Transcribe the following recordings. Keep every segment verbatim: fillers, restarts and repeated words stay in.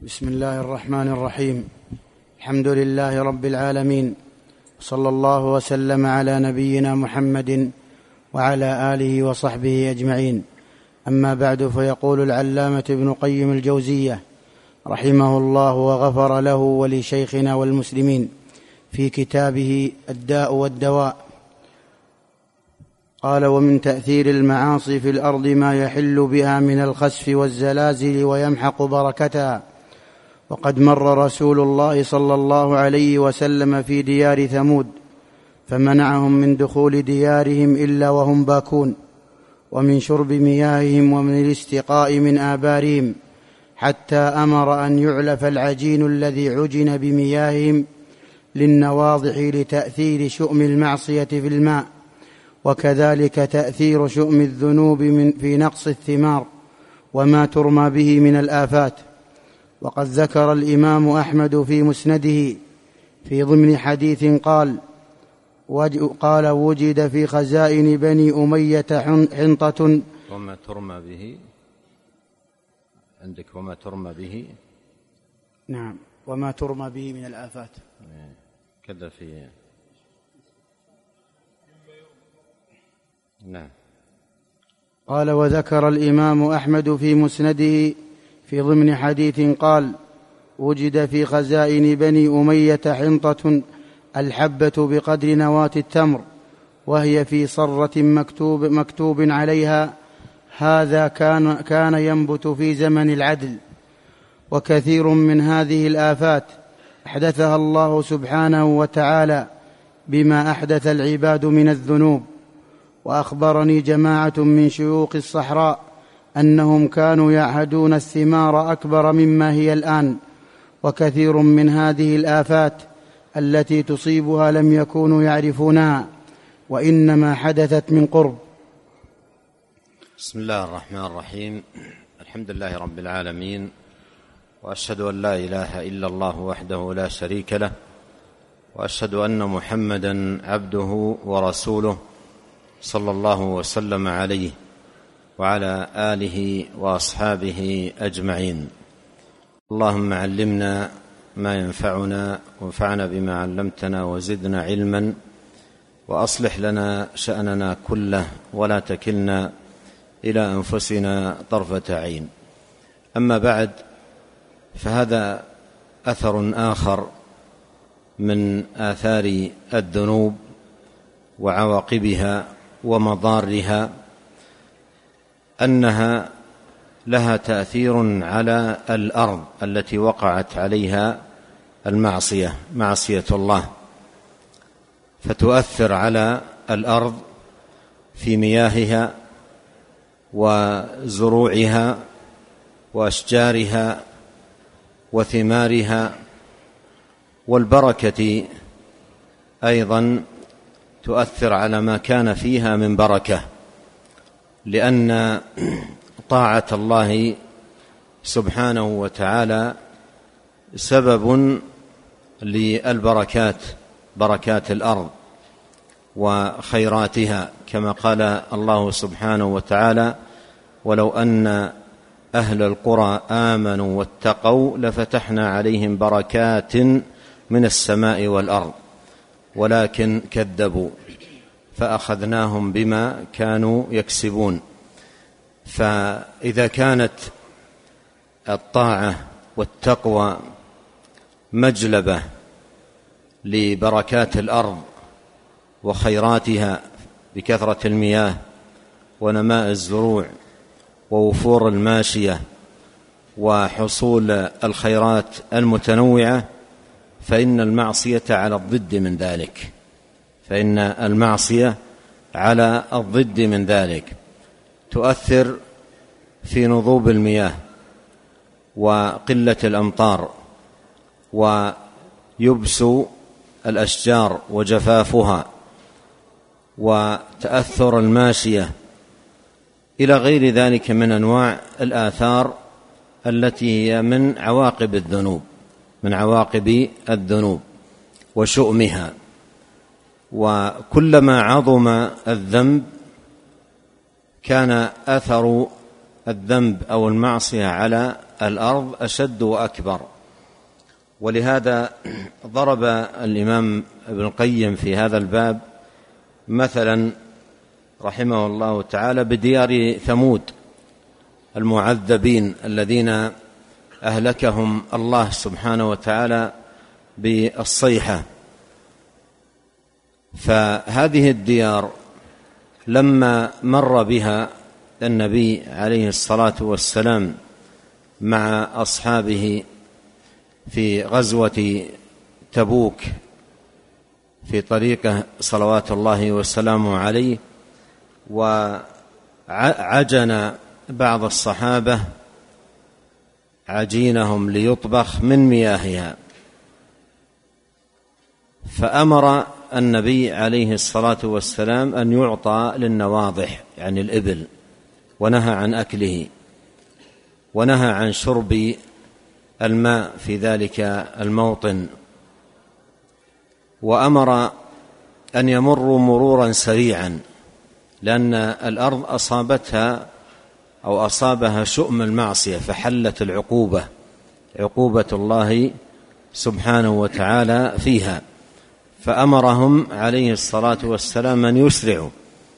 بسم الله الرحمن الرحيم. الحمد لله رب العالمين، صلى الله وسلم على نبينا محمد وعلى آله وصحبه أجمعين. أما بعد، فيقول العلامة ابن قيم الجوزية رحمه الله وغفر له ولشيخنا والمسلمين في كتابه الداء والدواء، قال: ومن تأثير المعاصي في الأرض ما يحل بها من الخسف والزلازل ويمحق بركتها. وقد مر رسول الله صلى الله عليه وسلم في ديار ثمود فمنعهم من دخول ديارهم إلا وهم باكون، ومن شرب مياههم، ومن الاستقاء من آبارهم، حتى أمر أن يعلف العجين الذي عجن بمياههم للنواضح لتأثير شؤم المعصية في الماء، وكذلك تأثير شؤم الذنوب من في نقص الثمار وما ترمى به من الآفات. وقد ذكر الإمام أحمد في مسنده في ضمن حديث قال قال وجد في خزائن بني أمية حنطة. وما ترمى به عندك وما ترمى به. نعم، وما ترمى به من الآفات كذا في. نعم. قال: وذكر الإمام أحمد في مسنده في ضمن حديث قال وجد في خزائن بني أمية حنطة الحبة بقدر نواة التمر، وهي في صرة مكتوب, مكتوب عليها: هذا كان, كان ينبت في زمن العدل. وكثير من هذه الآفات أحدثها الله سبحانه وتعالى بما أحدث العباد من الذنوب. وأخبرني جماعة من شيوخ الصحراء أنهم كانوا يعهدون الثمار أكبر مما هي الآن، وكثير من هذه الآفات التي تصيبها لم يكونوا يعرفونها، وإنما حدثت من قرب. بسم الله الرحمن الرحيم. الحمد لله رب العالمين، وأشهد أن لا إله إلا الله وحده لا شريك له، وأشهد أن محمدا عبده ورسوله صلى الله وسلم عليه وعلى آله وأصحابه أجمعين. اللهم علمنا ما ينفعنا، وانفعنا بما علمتنا، وزدنا علما، وأصلح لنا شأننا كله، ولا تكلنا إلى أنفسنا طرفة عين. أما بعد، فهذا أثر آخر من آثار الذنوب وعواقبها ومضارها، أنها لها تأثير على الأرض التي وقعت عليها المعصية، معصية الله، فتؤثر على الأرض في مياهها وزروعها وأشجارها وثمارها، والبركة أيضا تؤثر على ما كان فيها من بركة، لأن طاعة الله سبحانه وتعالى سبب للبركات، بركات الأرض وخيراتها، كما قال الله سبحانه وتعالى: ولو أن أهل القرى آمنوا واتقوا لفتحنا عليهم بركات من السماء والأرض ولكن كذبوا فأخذناهم بما كانوا يكسبون. فإذا كانت الطاعة والتقوى مجلبة لبركات الأرض وخيراتها بكثرة المياه ونماء الزروع ووفور الماشية وحصول الخيرات المتنوعة، فإن المعصية على الضد من ذلك، فإن المعصية على الضد من ذلك تؤثر في نضوب المياه وقلة الأمطار ويبس الأشجار وجفافها وتأثر الماشية إلى غير ذلك من أنواع الآثار التي هي من عواقب الذنوب، من عواقب الذنوب وشؤمها. وكلما عظم الذنب كان أثر الذنب أو المعصية على الأرض أشد وأكبر. ولهذا ضرب الإمام ابن القيم في هذا الباب مثلا رحمه الله تعالى بديار ثمود المعذبين الذين أهلكهم الله سبحانه وتعالى بالصيحة. فهذه الديار لما مر بها النبي عليه الصلاة والسلام مع أصحابه في غزوة تبوك في طريقه صلوات الله وسلامه عليه، وعجن بعض الصحابة عجينهم ليطبخ من مياهها، فأمر النبي عليه الصلاة والسلام أن يعطى للنواضح يعني الإبل، ونهى عن أكله، ونهى عن شرب الماء في ذلك الموطن، وأمر أن يمروا مرورا سريعا، لأن الأرض أصابتها أو أصابها شؤم المعصية فحلت العقوبة، عقوبة الله سبحانه وتعالى فيها. فأمرهم عليه الصلاة والسلام أن يسرعوا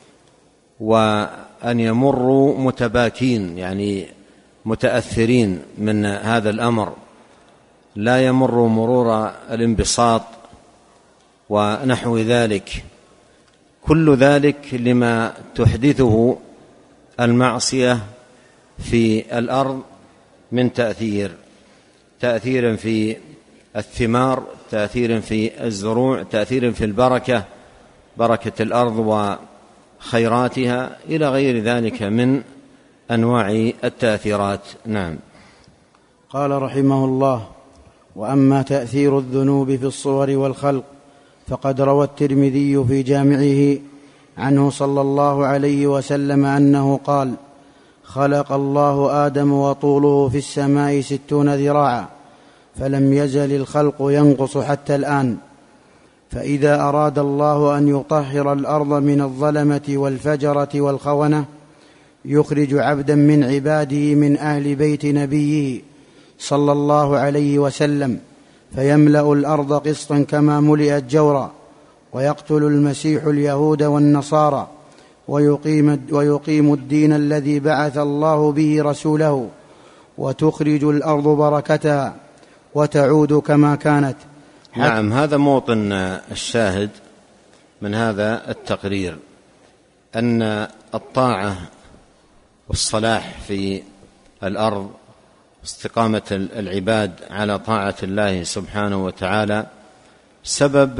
وأن يمروا متباكين يعني متأثرين من هذا الأمر، لا يمروا مرور الانبساط ونحو ذلك. كل ذلك لما تحدثه المعصية في الأرض من تأثير تأثير في الثمار، تأثير في الزروع، تأثير في البركة، بركة الأرض وخيراتها إلى غير ذلك من أنواع التأثيرات. نعم. قال رحمه الله: وأما تأثير الذنوب في الصور والخلق فقد روى الترمذي في جامعه عنه صلى الله عليه وسلم أنه قال: خلق الله آدم وطوله في السماء ستون ذراعا فلم يزل الخلق ينقص حتى الآن، فإذا أراد الله أن يطهر الأرض من الظلمة والفجرة والخونة يخرج عبدا من عباده من أهل بيت نبيه صلى الله عليه وسلم فيملأ الأرض قسطا كما ملئت جورا، ويقتل المسيح اليهود والنصارى ويقيم, ويقيم الدين الذي بعث الله به رسوله، وتخرج الأرض بركتها وتعود كما كانت. نعم، هذا موطن الشاهد من هذا التقرير، أن الطاعة والصلاح في الأرض، استقامة العباد على طاعة الله سبحانه وتعالى سبب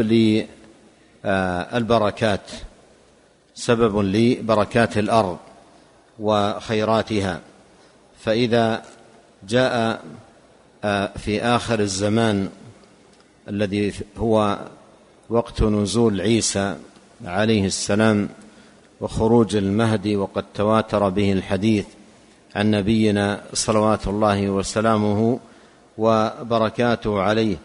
للبركات، سبب لبركات الأرض وخيراتها. فإذا جاء في آخر الزمان الذي هو وقت نزول عيسى عليه السلام وخروج المهدي، وقد تواتر به الحديث عن نبينا صلوات الله وسلامه وبركاته عليه،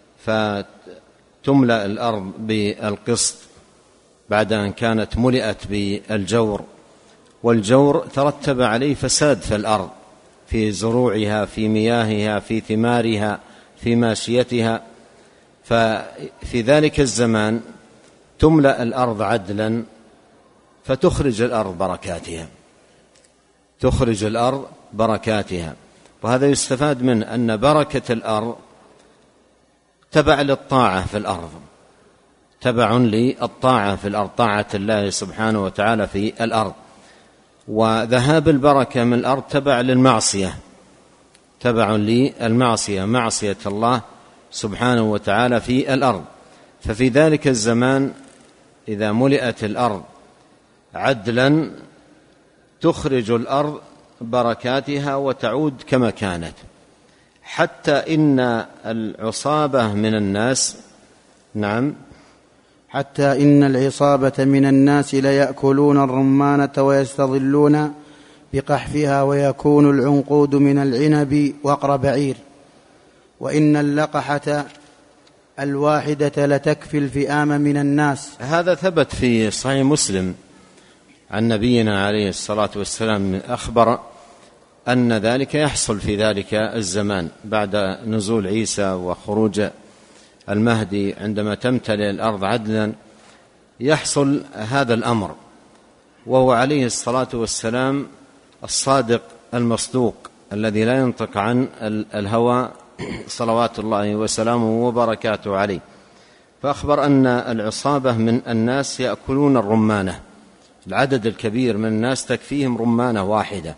فتملأ الأرض بالقسط بعد أن كانت ملئت بالجور، والجور ترتب عليه فساد في الأرض، في زروعها، في مياهها، في ثمارها، في ماشيتها. ففي ذلك الزمان تملأ الأرض عدلا فتخرج الأرض بركاتها، تخرج الأرض بركاتها. وهذا يستفاد من أن بركة الأرض تبع للطاعة في الأرض، تبع للطاعة في الأرض، طاعة الله سبحانه وتعالى في الأرض. وذهاب البركة من الأرض تبع للمعصية، تبع للمعصية، معصية الله سبحانه وتعالى في الأرض. ففي ذلك الزمان إذا ملئت الأرض عدلا تخرج الأرض بركاتها وتعود كما كانت، حتى إن العصابة من الناس نعم حتى إن العصابة من الناس ليأكلون الرمانة ويستظلون بقحفها، ويكون العنقود من العنب وقر بعير، وإن اللقحة الواحدة لتكفي الفئام من الناس. هذا ثبت في صحيح مسلم عن نبينا عليه الصلاة والسلام، أخبر أن ذلك يحصل في ذلك الزمان بعد نزول عيسى وخروج المهدي، عندما تمتلئ الأرض عدلا يحصل هذا الأمر، وهو عليه الصلاة والسلام الصادق المصدوق الذي لا ينطق عن الهوى صلوات الله وسلامه وبركاته عليه. فأخبر أن العصابة من الناس يأكلون الرمانة، العدد الكبير من الناس تكفيهم رمانة واحدة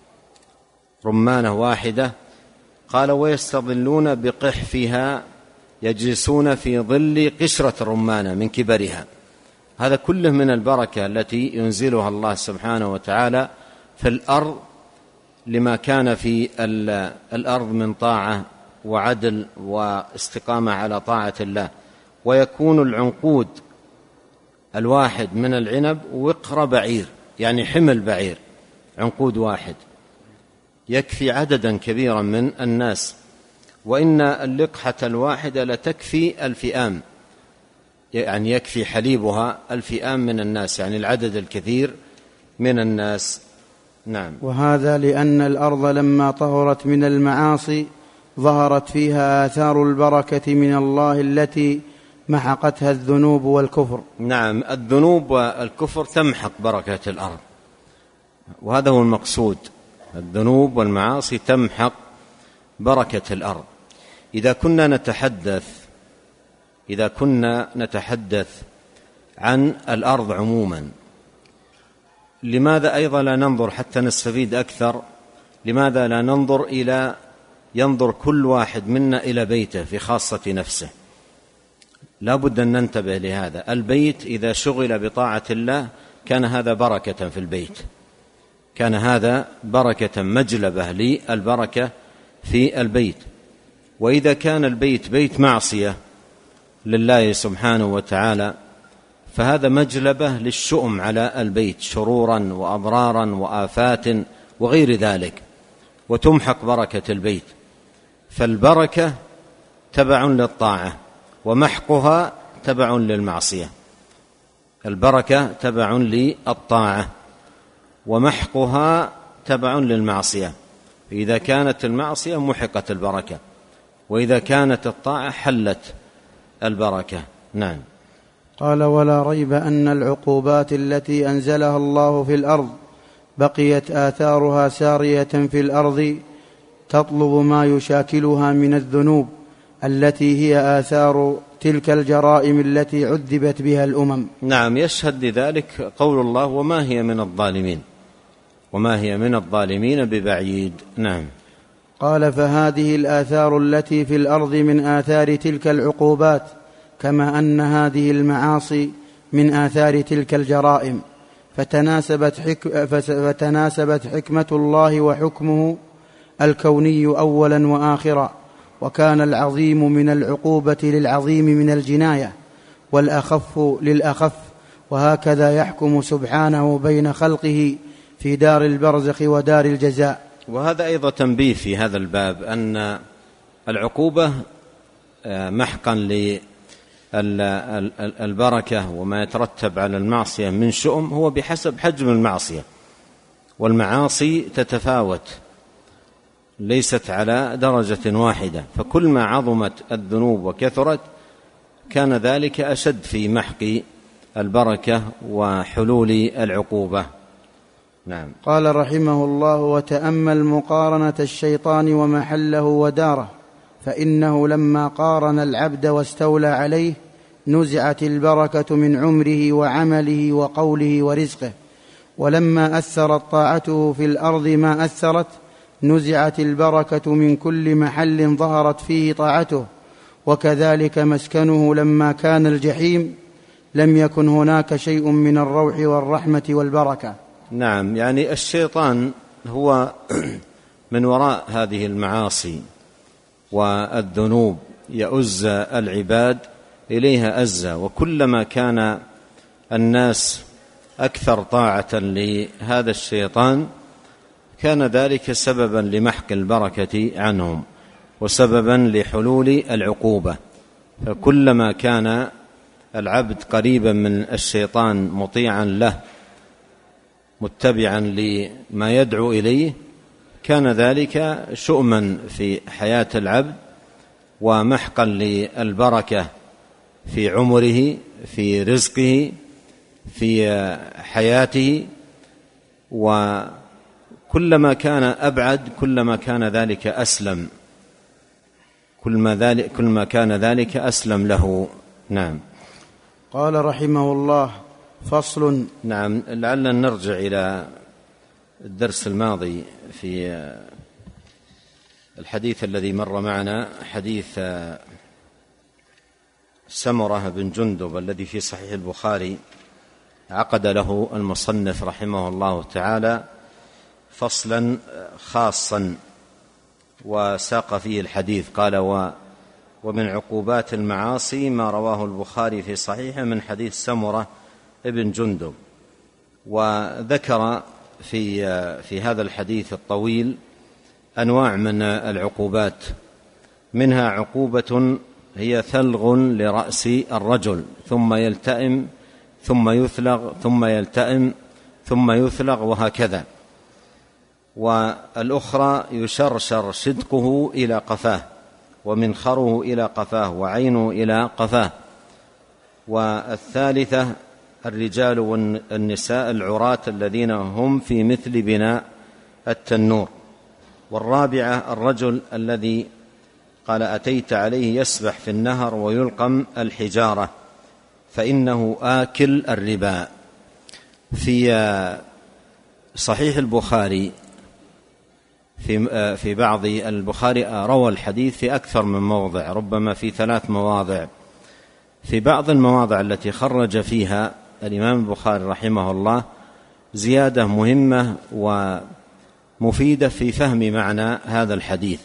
رمانة واحدة قال ويستظلون بقحفها، يجلسون في ظل قشرة الرمانة من كبرها. هذا كله من البركة التي ينزلها الله سبحانه وتعالى في الأرض لما كان في الأرض من طاعة وعدل واستقامة على طاعة الله. ويكون العنقود الواحد من العنب وقر بعير، يعني حمل بعير، عنقود واحد يكفي عددا كبيرا من الناس. وإن اللقحة الواحدة لتكفي الفئام، يعني يكفي حليبها الفئام من الناس، يعني العدد الكثير من الناس. نعم. وهذا لأن الأرض لما طهرت من المعاصي ظهرت فيها آثار البركة من الله التي محقتها الذنوب والكفر. نعم، الذنوب والكفر تمحق بركة الأرض، وهذا هو المقصود، الذنوب والمعاصي تمحق بركة الأرض. إذا كنا نتحدث إذا كنا نتحدث عن الأرض عموما، لماذا أيضا لا ننظر حتى نستفيد أكثر؟ لماذا لا ننظر إلى ينظر كل واحد منا إلى بيته في خاصة نفسه؟ لا بد أن ننتبه لهذا. البيت إذا شغل بطاعة الله كان هذا بركة في البيت، كان هذا بركة مجلبة للبركة في البيت. وإذا كان البيت بيت معصية لله سبحانه وتعالى فهذا مجلبة للشؤم على البيت، شرورا وأضرارا وآفات وغير ذلك، وتمحق بركة البيت. فالبركة تبع للطاعة ومحقها تبع للمعصية. البركة تبع للطاعة ومحقها تبع للمعصية. إذا كانت المعصية محقت البركة، وإذا كانت الطاعة حلت البركة. نعم. قال ولا ريب أن العقوبات التي أنزلها الله في الأرض بقيت آثارها سارية في الأرض تطلب ما يشاكلها من الذنوب التي هي آثار تلك الجرائم التي عذبت بها الأمم. نعم، يشهد لذلك قول الله وما هي من الظالمين وما هي من الظالمين ببعيد. نعم. قال فهذه الآثار التي في الأرض من آثار تلك العقوبات، كما أن هذه المعاصي من آثار تلك الجرائم، فتناسبت, حك... فتناسبت حكمة الله وحكمه الكوني أولا وآخرا، وكان العظيم من العقوبة للعظيم من الجناية، والأخف للأخف، وهكذا يحكم سبحانه بين خلقه في دار البرزخ ودار الجزاء. وهذا أيضا تنبيه في هذا الباب أن العقوبة محقا للبركة وما يترتب على المعصية من شؤم هو بحسب حجم المعصية، والمعاصي تتفاوت ليست على درجة واحدة، فكل ما عظمت الذنوب وكثرت كان ذلك أشد في محق البركة وحلول العقوبة. نعم. قال رحمه الله وتأمل مقارنة الشيطان ومحله وداره، فإنه لما قارن العبد واستولى عليه نزعت البركة من عمره وعمله وقوله ورزقه، ولما أثرت طاعته في الأرض ما أثرت نزعت البركة من كل محل ظهرت فيه طاعته، وكذلك مسكنه لما كان الجحيم لم يكن هناك شيء من الروح والرحمة والبركة. نعم، يعني الشيطان هو من وراء هذه المعاصي والذنوب يؤز العباد إليها أزة، وكلما كان الناس أكثر طاعة لهذا الشيطان كان ذلك سببا لمحق البركة عنهم وسببا لحلول العقوبة. فكلما كان العبد قريبا من الشيطان مطيعا له متبعا لما يدعو إليه كان ذلك شؤما في حياة العبد ومحقا للبركة في عمره، في رزقه، في حياته، وكلما كان أبعد كلما كان ذلك أسلم، كلما ذلك كلما كان ذلك أسلم له. نعم. قال رحمه الله: فصل. نعم، لعلنا نرجع إلى الدرس الماضي في الحديث الذي مر معنا، حديث سمرة بن جندب الذي في صحيح البخاري. عقد له المصنف رحمه الله تعالى فصلا خاصا وساق فيه الحديث. قال: ومن عقوبات المعاصي ما رواه البخاري في صحيحه من حديث سمرة بن جندب. وذكر في في هذا الحديث الطويل أنواع من العقوبات، منها عقوبة هي ثلغ لرأس الرجل ثم يلتئم ثم يثلغ ثم يلتئم ثم يثلغ وهكذا. والأخرى يشرشر شدقه إلى قفاه ومنخره إلى قفاه وعينه إلى قفاه. والثالثة الرجال والنساء العراة الذين هم في مثل بناء التنور. والرابعة الرجل الذي قال: أتيت عليه يسبح في النهر ويلقم الحجارة فإنه آكل الربا. في صحيح البخاري في في بعض البخاري روى الحديث في أكثر من موضع، ربما في ثلاث مواضع. في بعض المواضع التي خرج فيها الإمام البخاري رحمه الله زيادة مهمة ومفيدة في فهم معنى هذا الحديث.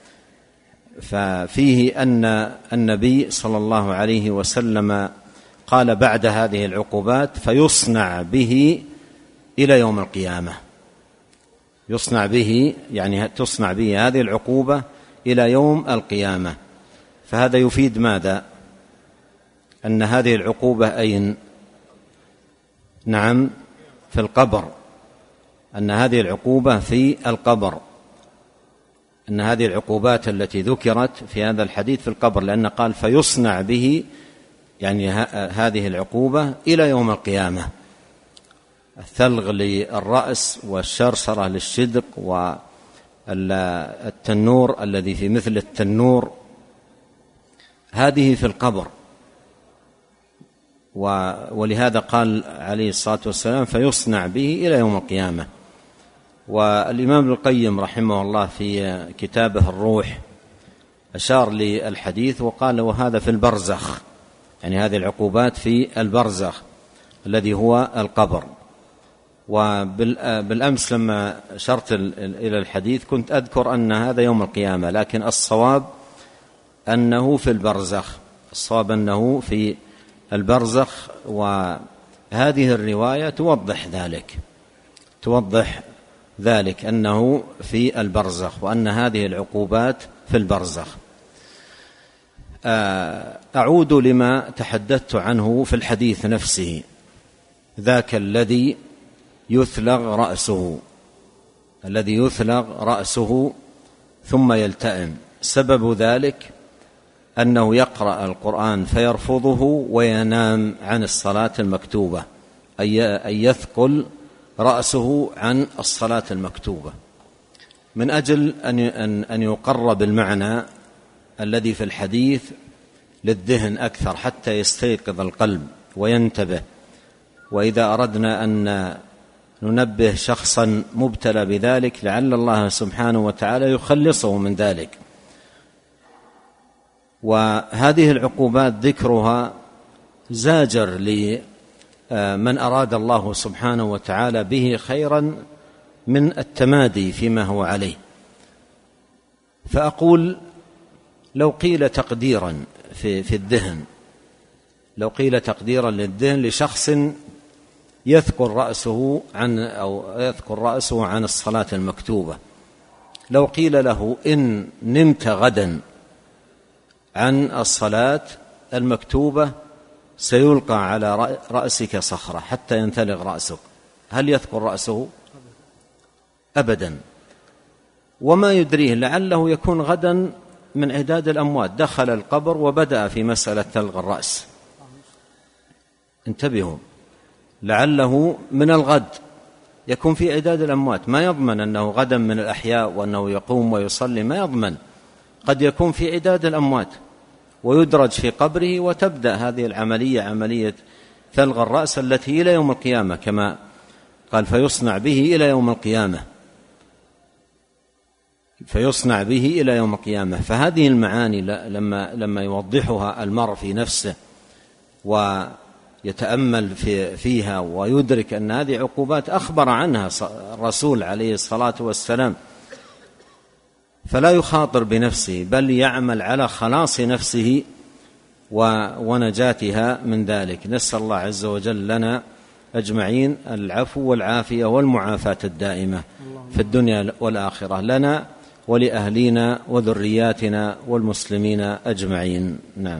ففيه أن النبي صلى الله عليه وسلم قال بعد هذه العقوبات: فيصنع به إلى يوم القيامة. يصنع به يعني تصنع به هذه العقوبة إلى يوم القيامة. فهذا يفيد ماذا؟ أن هذه العقوبة أين؟ نعم، في القبر. أن هذه العقوبة في القبر، أن هذه العقوبات التي ذكرت في هذا الحديث في القبر، لأن قال: فيصنع به، يعني هذه العقوبة إلى يوم القيامة. الثلغ للرأس والشرشرة للشدق والتنور الذي في مثل التنور، هذه في القبر. ولهذا قال عليه الصلاة والسلام: فيصنع به إلى يوم القيامة. والإمام ابن القيم رحمه الله في كتابه الروح أشار للحديث وقال: وهذا في البرزخ، يعني هذه العقوبات في البرزخ الذي هو القبر. وبالأمس لما أشرت إلى الحديث كنت أذكر أن هذا يوم القيامة، لكن الصواب أنه في البرزخ، الصواب أنه في البرزخ. وهذه الرواية توضح ذلك، توضح ذلك أنه في البرزخ، وأن هذه العقوبات في البرزخ. أعود لما تحدثت عنه في الحديث نفسه: ذاك الذي يثلغ رأسه، الذي يثلغ رأسه ثم يلتئم. سبب ذلك أنه يقرأ القرآن فيرفضه وينام عن الصلاة المكتوبة، أي يثقل رأسه عن الصلاة المكتوبة. من أجل أن يقرب المعنى الذي في الحديث للذهن أكثر حتى يستيقظ القلب وينتبه. وإذا أردنا أن ننبه شخصا مبتلى بذلك لعل الله سبحانه وتعالى يخلصه من ذلك. وهذه العقوبات ذكرها زاجر لمن أراد الله سبحانه وتعالى به خيرا من التمادي فيما هو عليه. فأقول: لو قيل تقديرا في, في الذهن، لو قيل تقديرا للذهن لشخص يذكر رأسه عن أو يذكر رأسه عن الصلاة المكتوبة، لو قيل له: إن نمت غدا عن الصلاة المكتوبة سيلقى على رأسك صخرة حتى ينثلغ رأسك، هل يذكر رأسه؟ أبدا. وما يدريه لعله يكون غدا من عداد الأموات، دخل القبر وبدأ في مسألة تلغ الرأس. انتبهوا، لعله من الغد يكون في عداد الأموات، ما يضمن أنه غدا من الأحياء وأنه يقوم ويصلي، ما يضمن، قد يكون في عداد الأموات ويدرج في قبره، وتبدأ هذه العملية عملية تلغ الرأس التي إلى يوم القيامة، كما قال فيصنع به إلى يوم القيامة، فيصنع به إلى يوم القيامة. فهذه المعاني لما لما يوضحها المرء في نفسه ويتأمل في فيها ويدرك أن هذه عقوبات أخبر عنها الرسول عليه الصلاة والسلام، فلا يخاطر بنفسه، بل يعمل على خلاص نفسه ونجاتها من ذلك. نسأل الله عز وجل لنا أجمعين العفو والعافية والمعافاة الدائمة في الدنيا والآخرة، لنا ولأهلنا وذرياتنا والمسلمين أجمعين. نعم.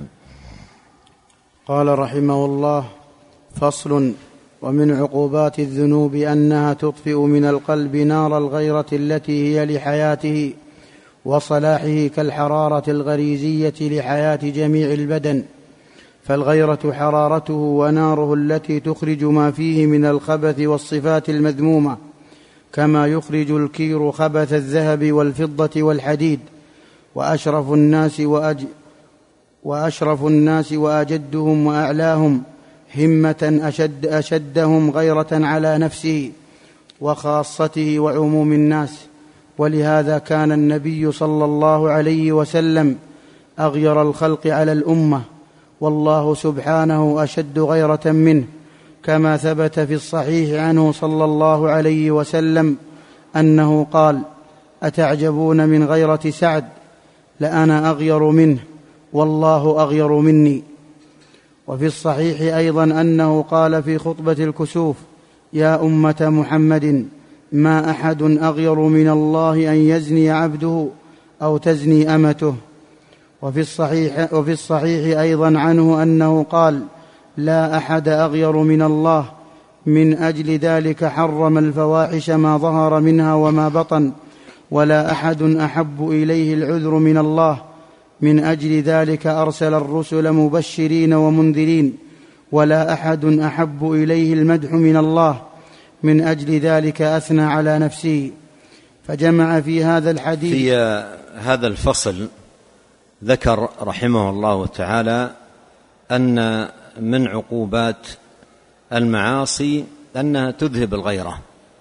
قال رحمه الله: فصل: ومن عقوبات الذنوب أنها تطفئ من القلب نار الغيرة التي هي لحياته وصلاحه كالحرارة الغريزية لحياة جميع البدن، فالغيرة حرارته وناره التي تخرج ما فيه من الخبث والصفات المذمومة، كما يخرج الكير خبث الذهب والفضة والحديد. وأشرف الناس وأج وأشرف الناس وأجدهم وأعلاهم همة أشد أشدهم غيرة على نفسه وخاصته وعموم الناس. ولهذا كان النبي صلى الله عليه وسلم أغير الخلق على الأمة، والله سبحانه أشد غيرة منه، كما ثبت في الصحيح عنه صلى الله عليه وسلم أنه قال: أتعجبون من غيرة سعد؟ لأنا أغير منه والله أغير مني. وفي الصحيح أيضا أنه قال في خطبة الكسوف: يا أمة محمد، ما أحد أغير من الله أن يزني عبده أو تزني أمته. وفي الصحيح, وفي الصحيح أيضا عنه أنه قال: لا أحد أغير من الله، من أجل ذلك حرم الفواحش ما ظهر منها وما بطن، ولا أحد أحب إليه العذر من الله، من أجل ذلك أرسل الرسل مبشرين ومنذرين، ولا أحد أحب إليه المدح من الله، من أجل ذلك أثنى على نفسه. فجمع في هذا الحديث. في هذا الفصل ذكر رحمه الله تعالى أن من عقوبات المعاصي أنها تذهب الغيرة.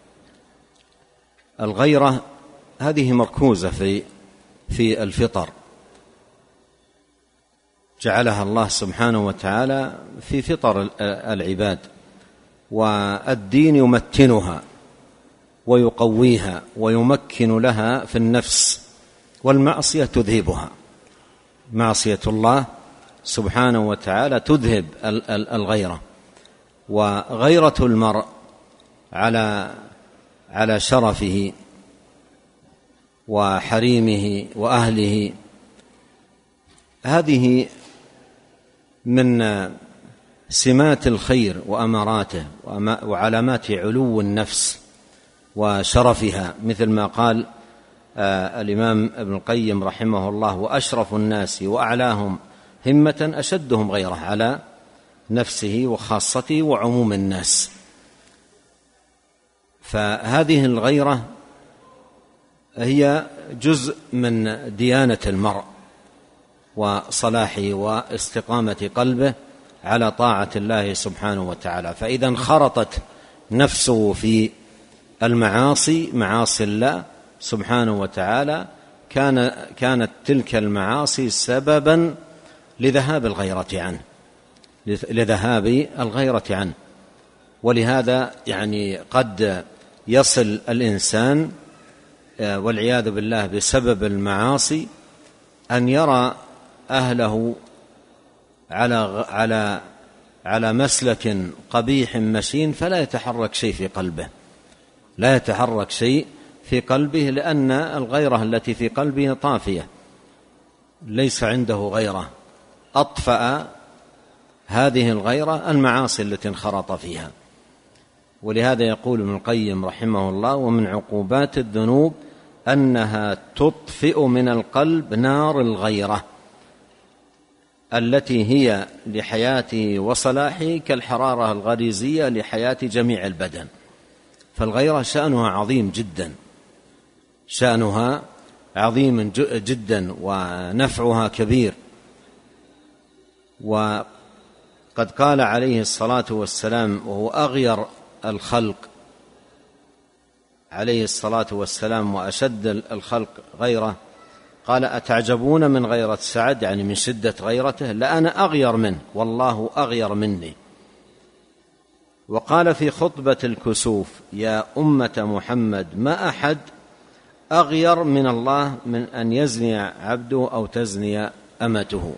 الغيرة هذه مركوزة في في الفطر، جعلها الله سبحانه وتعالى في فطر العباد، والدين يمتنها ويقويها ويمكن لها في النفس، والمعصية تذهبها. معصية الله سبحانه وتعالى تذهب الغيرة. وغيرة المرء على على شرفه وحريمه وأهله هذه من سمات الخير وأماراته وعلامات علو النفس وشرفها، مثل ما قال آه الإمام ابن القيم رحمه الله: وأشرف الناس وأعلاهم همة أشدهم غيره على نفسه وخاصته وعموم الناس. فهذه الغيرة هي جزء من ديانة المرء وصلاحه واستقامة قلبه على طاعة الله سبحانه وتعالى. فإذا انخرطت نفسه في المعاصي، معاصي الله سبحانه وتعالى، كان كانت تلك المعاصي سببا لذهاب الغيرة عنه لذهاب الغيرة عنه. ولهذا يعني قد يصل الإنسان والعياذ بالله بسبب المعاصي أن يرى أهله على على على مسلك قبيح مشين، فلا يتحرك شيء في قلبه، لا يتحرك شيء في قلبه، لأن الغيرة التي في قلبه طافية، ليس عنده غيرة. أطفأ هذه الغيرة المعاصي التي انخرط فيها. ولهذا يقول ابن القيم رحمه الله: ومن عقوبات الذنوب أنها تطفئ من القلب نار الغيرة التي هي لحياته وصلاحه كالحرارة الغريزية لحياة جميع البدن. فالغيرة شأنها عظيم جدا، شأنها عظيم جدا ونفعها كبير. وقد قال عليه الصلاة والسلام وهو أغير الخلق عليه الصلاة والسلام وأشد الخلق غيرة، قال: أتعجبون من غيرة سعد، يعني من شدة غيرته، لأنا أغير منه والله أغير مني. وقال في خطبة الكسوف: يا أمة محمد ما أحد أغير من الله من أن يزني عبده أو تزني أمته.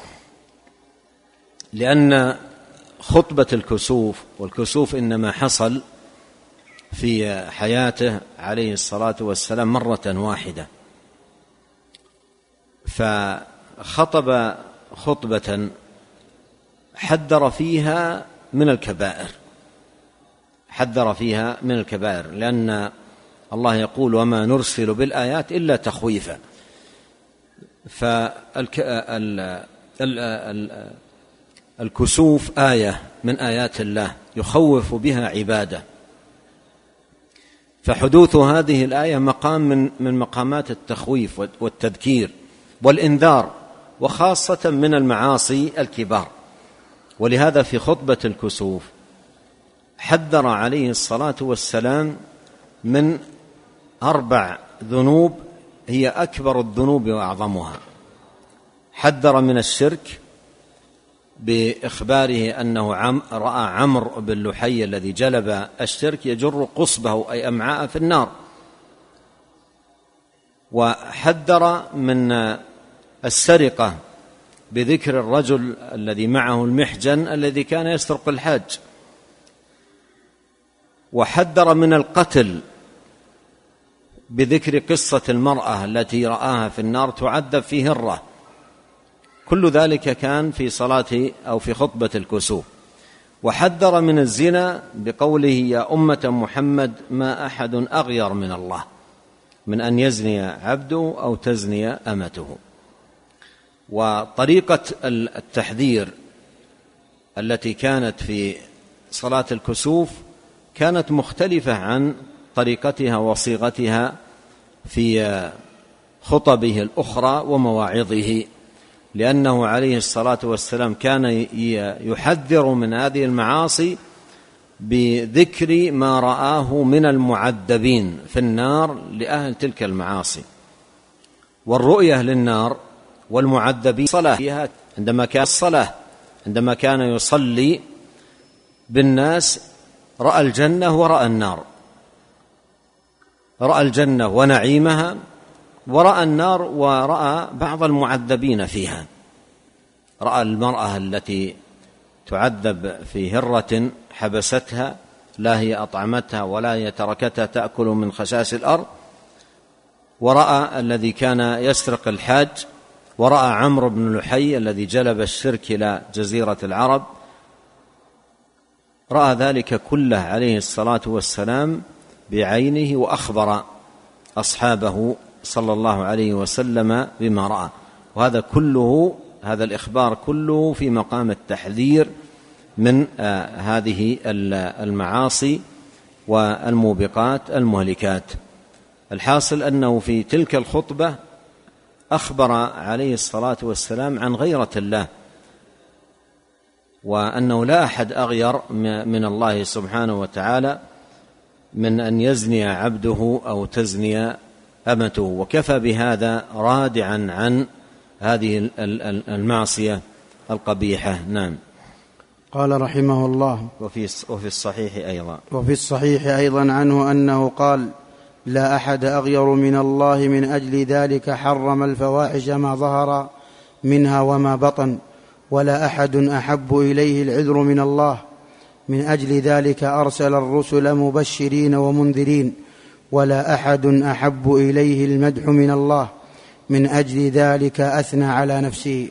لأن خطبة الكسوف، والكسوف إنما حصل في حياته عليه الصلاة والسلام مرة واحدة، فخطب خطبة حذر فيها من الكبائر، حذر فيها من الكبائر، لأن الله يقول: وما نرسل بالآيات إلا تخويفا. فالكسوف آية من آيات الله يخوف بها عباده، فحدوث هذه الآية مقام من من مقامات التخويف والتذكير والإنذار، وخاصة من المعاصي الكبار. ولهذا في خطبة الكسوف حذر عليه الصلاة والسلام من أربع ذنوب هي أكبر الذنوب وأعظمها. حذر من الشرك بإخباره أنه عم رأى عمرو بن لحي الذي جلب الشرك يجر قصبه أي أمعاء في النار. وحذر من السرقة بذكر الرجل الذي معه المحجن الذي كان يسرق الحاج. وحذر من القتل بذكر قصة المرأة التي رآها في النار تعذب في هرة. كل ذلك كان في صلاة أو في خطبة الكسوف. وحذر من الزنا بقوله: يا أمة محمد ما أحد أغير من الله من أن يزني عبده أو تزني أمته. وطريقة التحذير التي كانت في صلاة الكسوف كانت مختلفة عن طريقتها وصيغتها في خطبه الأخرى ومواعظه، لأنه عليه الصلاة والسلام كان يحذر من هذه المعاصي بذكر ما رآه من المعذبين في النار لأهل تلك المعاصي. والرؤية للنار والمعذبين صلاة فيها عندما كان الصلاة عندما كان يصلي بالناس رأى الجنة ورأى النار، رأى الجنة ونعيمها ورأى النار ورأى بعض المعذبين فيها. رأى المرأة التي تعذب في هرة حبستها، لا هي أطعمتها ولا هي تركتها تأكل من خشاش الأرض، ورأى الذي كان يسرق الحاج، ورأى عمرو بن لحي الذي جلب الشرك إلى جزيرة العرب. رأى ذلك كله عليه الصلاة والسلام بعينه، وأخبر أصحابه صلى الله عليه وسلم بما رأى. وهذا كله هذا الإخبار كله في مقام التحذير من آه هذه المعاصي والموبقات المهلكات. الحاصل أنه في تلك الخطبة أخبر عليه الصلاة والسلام عن غيرة الله، وأنه لا أحد أغير من الله سبحانه وتعالى من أن يزني عبده أو تزني أمته، وكفى بهذا رادعا عن هذه المعصية القبيحة. نعم. قال رحمه الله: وفي وفي الصحيح أيضا وفي الصحيح أيضا عنه أنه قال: لا أحد أغير من الله، من أجل ذلك حرم الفواحش ما ظهر منها وما بطن، ولا أحد أحب إليه العذر من الله، من أجل ذلك أرسل الرسل مبشرين ومنذرين، ولا أحد أحب إليه المدح من الله، من أجل ذلك أثنى على نفسه.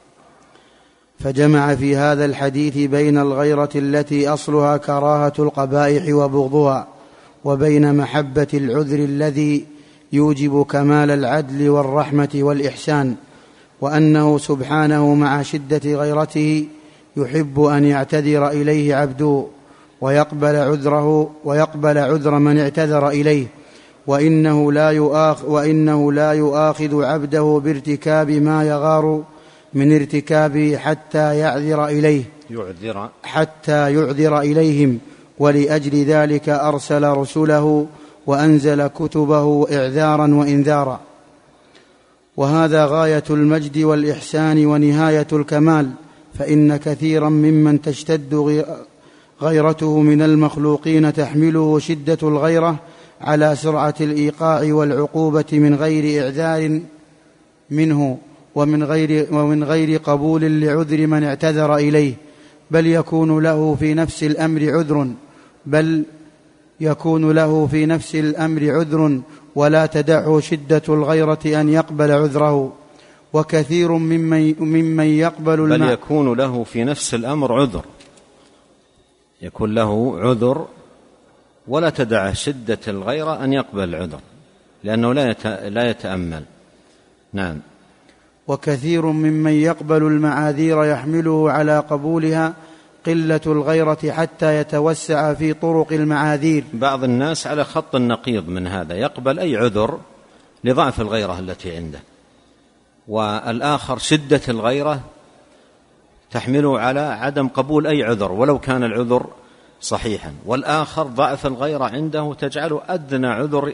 فجمع في هذا الحديث بين الغيرة التي أصلها كراهة القبائح وبغضها، وبين محبة العذر الذي يوجب كمال العدل والرحمة والإحسان، وأنه سبحانه مع شدة غيرته يحب أن يعتذر إليه عبده ويقبل عذره ويقبل عذر من اعتذر إليه، وإنه لا يؤاخ وإنه لا يؤاخذ عبده بارتكاب ما يغار من ارتكابه حتى يعذر إليه يعذر حتى يعذر إليهم، ولأجل ذلك أرسل رسله وأنزل كتبه إعذارا وإنذارا. وهذا غاية المجد والإحسان ونهاية الكمال، فإن كثيرا ممن تشتد غيرته من المخلوقين تحمله شدة الغيرة على سرعة الإيقاع والعقوبة من غير إعذار منه ومن غير, ومن غير قبول لعذر من اعتذر إليه، بل يكون له في نفس الأمر عذر بل يكون له في نفس الأمر عذر ولا تدعه شدة الغيرة أن يقبل عذره. وكثير ممن, ممن يقبل بل المع... يكون له في نفس الأمر عذر يكون له عذر ولا تدع شدة الغيرة أن يقبل العذر، لأنه لا, يت... لا يتأمل. نعم. وكثير ممن يقبل المعاذير يحمله على قبولها قلة الغيرة حتى يتوسع في طرق المعاذير. بعض الناس على خط النقيض من هذا، يقبل أي عذر لضعف الغيرة التي عنده، والآخر شدة الغيرة تحمله على عدم قبول أي عذر ولو كان العذر صحيحا، والآخر ضعف الغيرة عنده تجعله أدنى عذر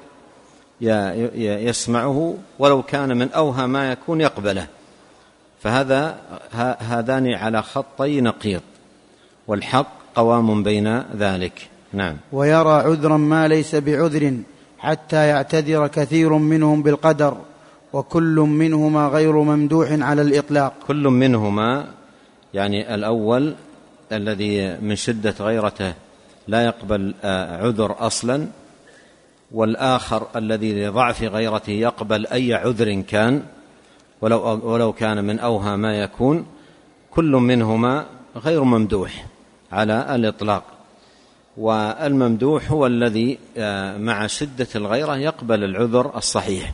يسمعه ولو كان من أوهى ما يكون يقبله. فهذا هذان على خطي نقيض، والحق قوام بين ذلك. نعم. ويرى عذرا ما ليس بعذر حتى يعتذر كثير منهم بالقدر، وكل منهما غير ممدوح على الإطلاق. كل منهما يعني الأول الذي من شدة غيرته لا يقبل عذر أصلا، والآخر الذي لضعف غيرته يقبل أي عذر كان ولو, ولو كان من أوهى ما يكون. كل منهما غير ممدوح على الإطلاق، والممدوح هو الذي مع شدة الغيرة يقبل العذر الصحيح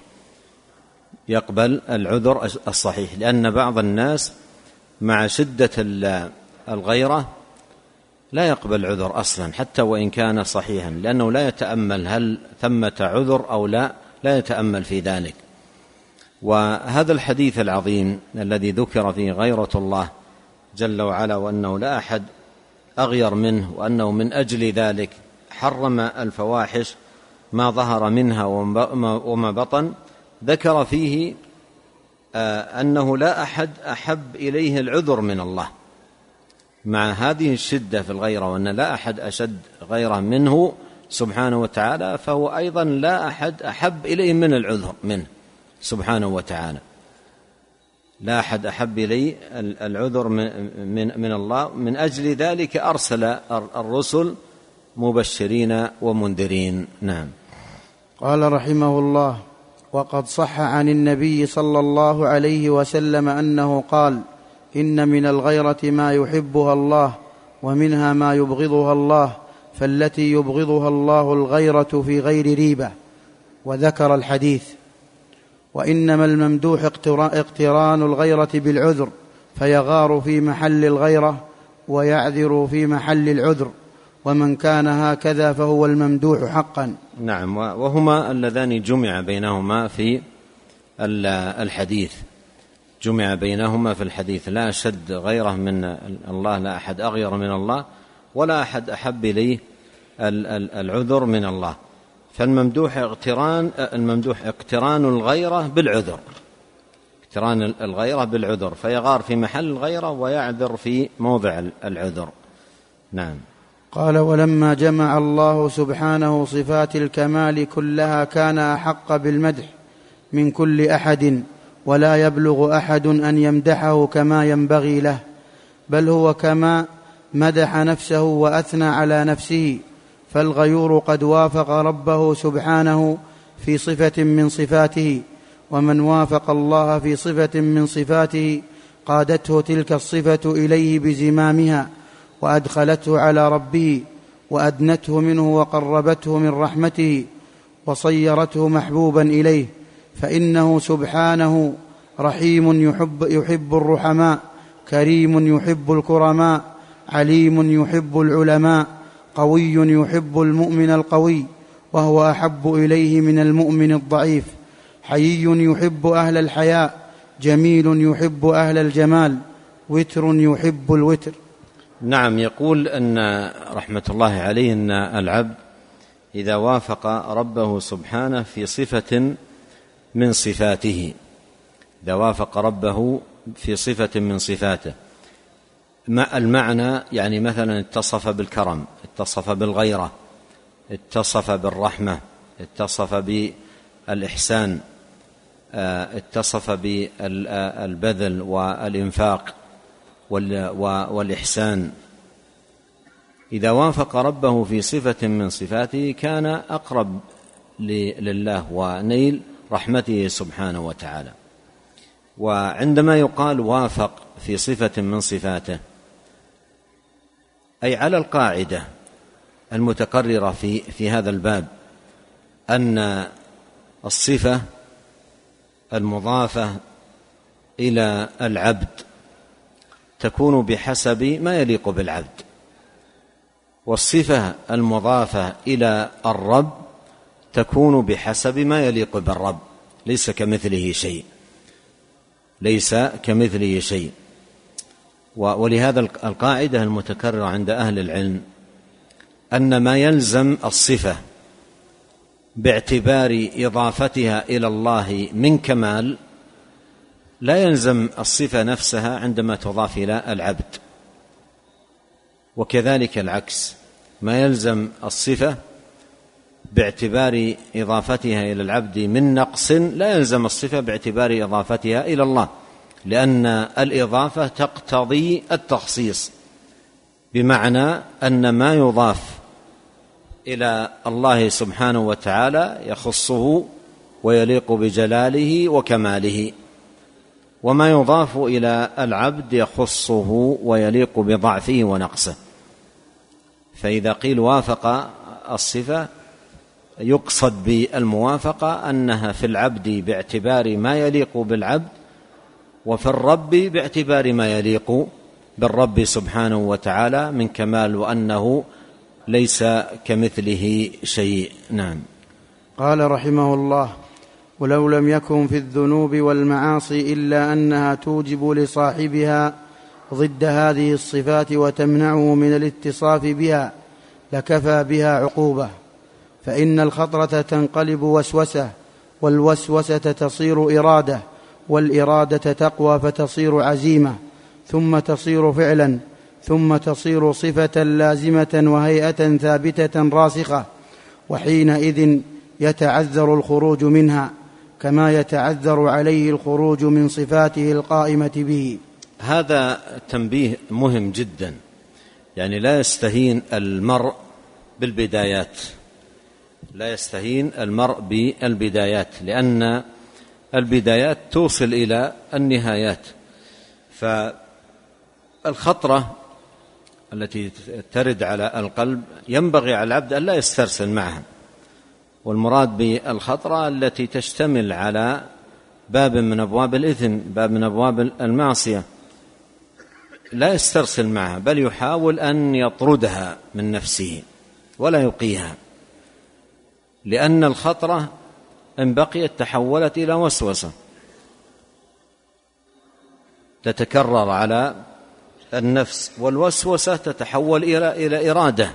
يقبل العذر الصحيح لأن بعض الناس مع شدة الغيرة لا يقبل عذر أصلا حتى وإن كان صحيحا، لأنه لا يتأمل هل ثمة عذر أو لا لا يتأمل في ذلك. وهذا الحديث العظيم الذي ذكر فيه غيرة الله جل وعلا، وأنه لا أحد أغير منه، وأنه من أجل ذلك حرم الفواحش ما ظهر منها وما بطن، ذكر فيه أنه لا أحد أحب إليه العذر من الله مع هذه الشدة في الغيرة، وأن لا أحد أشد غيره منه سبحانه وتعالى، فهو أيضا لا أحد أحب إليه من العذر منه سبحانه وتعالى. لا أحد أحب إليه العذر من, من الله، من أجل ذلك أرسل الرسل مبشرين ومنذرين. نعم. قال رحمه الله: وقد صح عن النبي صلى الله عليه وسلم أنه قال: إن من الغيرة ما يحبها الله ومنها ما يبغضها الله، فالتي يبغضها الله الغيرة في غير ريبة. وذكر الحديث. وإنما الممدوح اقتران الغيرة بالعذر، فيغار في محل الغيرة ويعذر في محل العذر، ومن كان هكذا فهو الممدوح حقا. نعم. وهما اللذان جمع بينهما في الحديث جمع بينهما في الحديث لا أشد غيره من الله، لا أحد أغير من الله، ولا أحد أحب إليه العذر من الله. فالممدوح اقتران الممدوح اقتران الغيرة بالعذر اقتران الغيرة بالعذر، فيغار في محل الغيرة ويعذر في موضع العذر. نعم. قال: ولما جمع الله سبحانه صفات الكمال كلها كان أحق بالمدح من كل أحد، ولا يبلغ أحد أن يمدحه كما ينبغي له، بل هو كما مدح نفسه وأثنى على نفسه. فالغيور قد وافق ربه سبحانه في صفة من صفاته، ومن وافق الله في صفة من صفاته قادته تلك الصفة إليه بزمامها، وأدخلته على ربه، وأدنته منه، وقربته من رحمته، وصيرته محبوبا إليه، فإنه سبحانه رحيم يحب, يحب الرحماء، كريم يحب الكرماء، عليم يحب العلماء، قوي يحب المؤمن القوي وهو أحب إليه من المؤمن الضعيف، حيي يحب أهل الحياء، جميل يحب أهل الجمال، وتر يحب الوتر. نعم، يقول أن رحمة الله عليه أن العبد إذا وافق ربه سبحانه في صفة من صفاته، إذا وافق ربه في صفة من صفاته، ما المعنى؟ يعني مثلا اتصف بالكرم، اتصف بالغيرة، اتصف بالرحمة، اتصف بالإحسان، اتصف بالبذل والإنفاق والإحسان. إذا وافق ربه في صفة من صفاته كان أقرب لله ونيل رحمته سبحانه وتعالى. وعندما يقال وافق في صفة من صفاته أي على القاعدة المتقررة في في هذا الباب أن الصفة المضافة إلى العبد تكون بحسب ما يليق بالعبد، والصفة المضافة إلى الرب تكون بحسب ما يليق بالرب، ليس كمثله شيء، ليس كمثله شيء. ولهذا القاعدة المتكررة عند أهل العلم أن ما يلزم الصفة باعتبار إضافتها إلى الله من كمال لا يلزم الصفة نفسها عندما تضاف إلى العبد، وكذلك العكس، ما يلزم الصفة باعتبار إضافتها إلى العبد من نقص لا يلزم الصفة باعتبار إضافتها إلى الله، لأن الإضافة تقتضي التخصيص، بمعنى أن ما يضاف إلى الله سبحانه وتعالى يخصه ويليق بجلاله وكماله، وما يضاف إلى العبد يخصه ويليق بضعفه ونقصه. فإذا قيل وافق الصفة يقصد بالموافقة أنها في العبد باعتبار ما يليق بالعبد، وفي الرب باعتبار ما يليق بالرب سبحانه وتعالى من كمال، وأنه ليس كمثله شيء. نعم. قال رحمه الله: ولو لم يكن في الذنوب والمعاصي إلا أنها توجب لصاحبها ضد هذه الصفات وتمنعه من الاتصاف بها لكفى بها عقوبة، فإن الخطرة تنقلب وسوسة، والوسوسة تصير إرادة، والإرادة تقوى فتصير عزيمة، ثم تصير فعلا، ثم تصير صفة لازمة وهيئة ثابتة راسخة، وحينئذ يتعذر الخروج منها كما يتعذر عليه الخروج من صفاته القائمة به. هذا تنبيه مهم جدا، يعني لا يستهين المرء بالبدايات، لا يستهين المرء بالبدايات، لأن البدايات توصل إلى النهايات. فالخطرة التي ترد على القلب ينبغي على العبد أن لا يسترسل معها، والمراد بالخطرة التي تشتمل على باب من أبواب الإثم، باب من أبواب المعصية، لا يسترسل معها، بل يحاول أن يطردها من نفسه ولا يقيها، لأن الخطرة إن بقيت تحولت إلى وسوسة تتكرر على النفس، والوسوسة تتحول إلى إلى إرادة،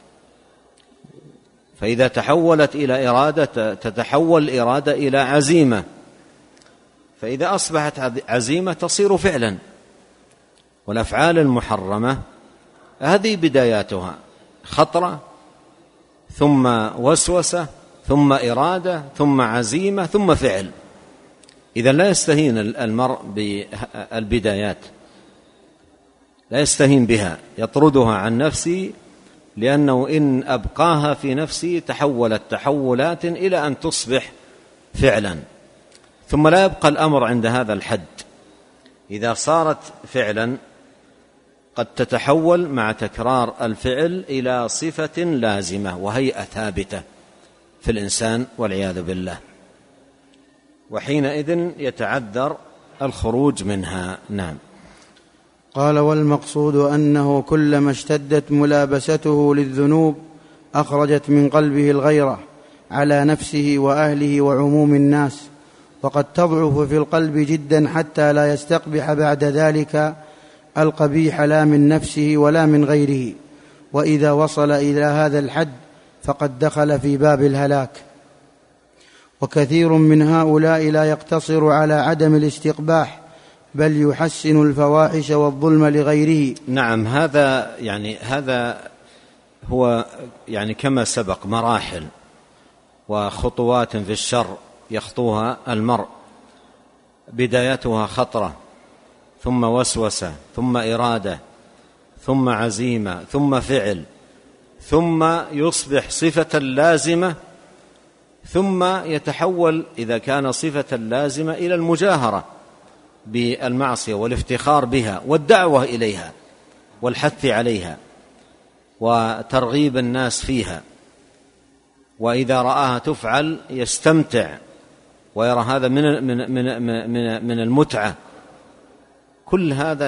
فإذا تحولت إلى إرادة تتحول الإرادة إلى عزيمة، فإذا أصبحت عزيمة تصير فعلا. والأفعال المحرمة هذه بداياتها خطرة، ثم وسوسة، ثم إرادة، ثم عزيمة، ثم فعل. إذا لا يستهين المرء بالبدايات، لا يستهين بها، يطردها عن نفسه، لأنه إن أبقاها في نفسه تحولت تحولات إلى أن تصبح فعلا، ثم لا يبقى الأمر عند هذا الحد. إذا صارت فعلا قد تتحول مع تكرار الفعل إلى صفة لازمة وهيئة ثابتة، في الإنسان والعياذ بالله، وحينئذ يتعذر الخروج منها. نعم. قال: والمقصود أنه كلما اشتدت ملابسته للذنوب أخرجت من قلبه الغيرة على نفسه وأهله وعموم الناس، وقد تضعف في القلب جدا حتى لا يستقبح بعد ذلك القبيح لا من نفسه ولا من غيره، وإذا وصل إلى هذا الحد فقد دخل في باب الهلاك. وكثير من هؤلاء لا يقتصر على عدم الاستقباح بل يحسن الفواحش والظلم لغيره. نعم، هذا يعني هذا هو يعني كما سبق مراحل وخطوات في الشر يخطوها المرء، بدايتها خطرة، ثم وسوسة، ثم إرادة، ثم عزيمة، ثم فعل، ثم يصبح صفة لازمة، ثم يتحول إذا كان صفة لازمة إلى المجاهرة بالمعصية والافتخار بها والدعوة إليها والحث عليها وترغيب الناس فيها، وإذا رآها تفعل يستمتع ويرى هذا من من من من, من المتعة. كل هذا